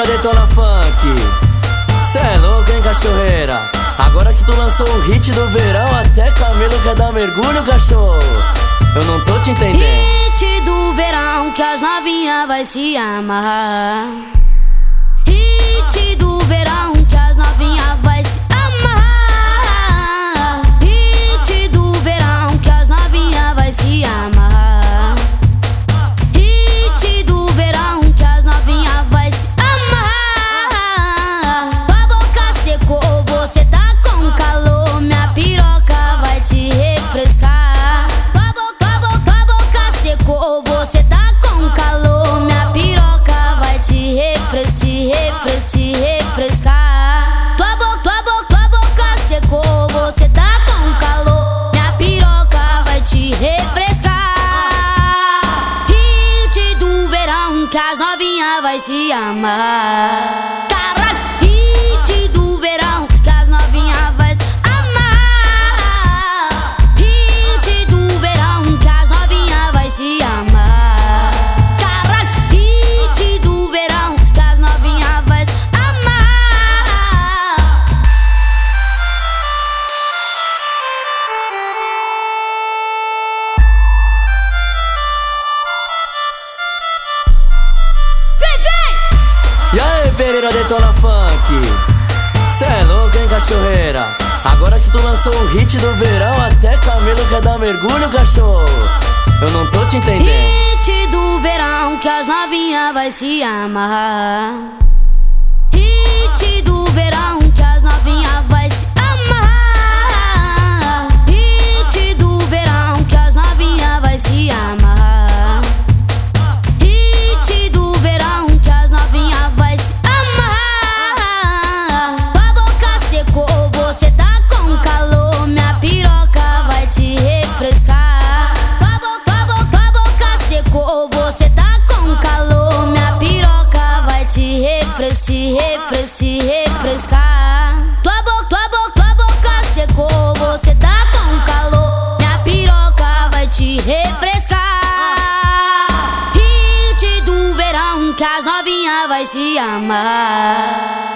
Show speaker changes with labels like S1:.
S1: Pereira detona funk. Cê é louco, hein, cachorreira? Agora que tu lançou o hit do verão, até Camilo quer dar mergulho, cachorro. Eu não tô te entendendo.
S2: Hit do verão que as novinhas vai se amarrar. Hit do verão que as novinhas vai se amarrar. Hit do verão que as novinhas vai se amarrar. Hit do verão que as novinhas vai se amarrar. Tua boca secou, você tá com calor, minha piroca vai te refrescar. Tua boca secou, você tá com calor, minha piroca vai te refrescar. Tua boca secou, você tá com calor, minha piroca vai te refrescar. Hit do verão que as novinhas vai se amarrar. Caralho, hit do verão que as novinhas vai se amarrar. Hit do verão que as novinhas vai se amarrar. Caralho, hit do verão que as novinhas vai se amarrar. Vem!
S1: E aí, Pereira detona funk. Cê é louco, hein, cachorreira? Agora que tu lançou o hit do verão, até Camilo quer dar mergulho, cachorro. Eu não tô te entendendo.
S2: Hit do verão que as novinhas vai se amarrar. Hit do verão que as novinhas vai se amarrar. Hit do verão que as novinhas vai se amarrar. Hit do verão que as novinhas vai se amarrar. Tua boca secou, você tá com calor, minha piroca vai te refrescar. Tua boca secou, você tá com calor, minha piroca vai te refrescar. Tua boca secou, você tá com calor, minha piroca vai te refrescar. Hit do verão que as novinhas vai se amarrar.